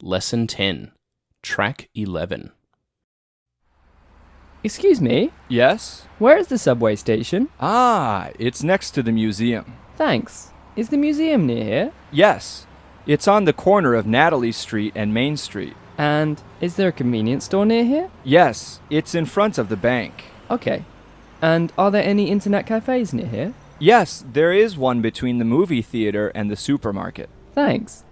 Lesson 10, Track 11. Excuse me, Yes? where is the subway station? Ah, it's next to the museum. Thanks. Is the museum near here? Yes. It's on the corner of Natalie Street and Main Street. And is there a convenience store near here? Yes, it's in front of the bank. Okay. And are there any internet cafes near here? Yes, there is one between the movie theater and the supermarket. Thanks.